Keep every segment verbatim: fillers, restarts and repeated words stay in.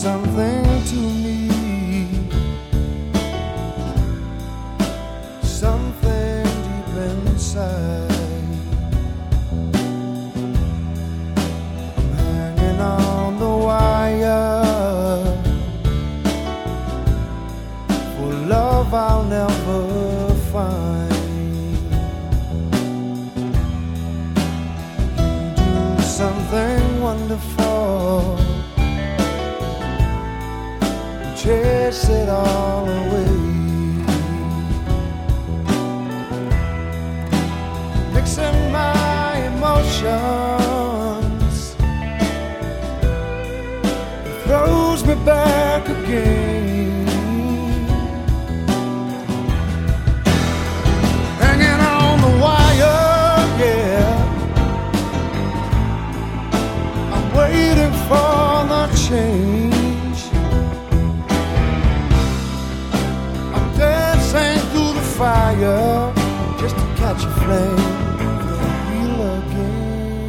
something to me, something deep inside. I'm hanging on the wire for love I'll never find. You do something wonderful, chase it all away, mixing my emotions, it throws me back again, hanging on the wire, yeah. I'm waiting for the change. Fire just to catch a flame and feel again.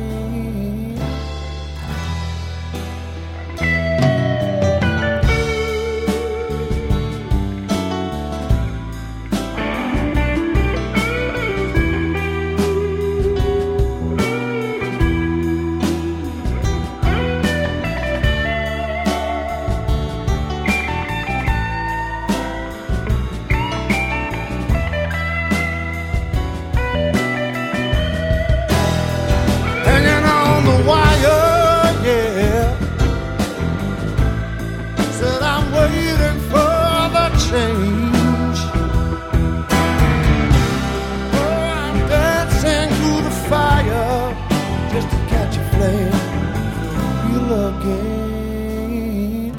Change. Oh, I'm dancing through the fire just to catch a flame and feel again.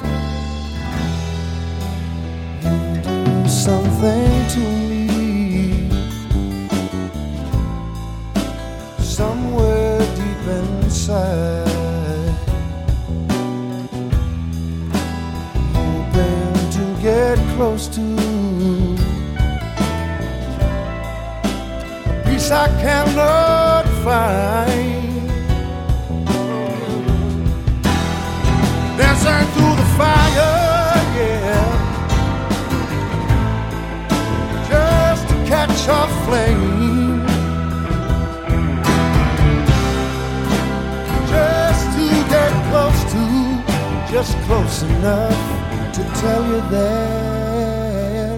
You do something to me, somewhere deep inside. Get close to a peace I cannot find, dancing through the fire, yeah, just to catch a flame, just to get close to, just close enough to tell you that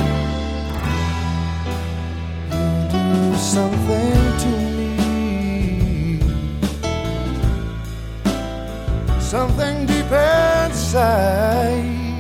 you do something to me, something deep inside.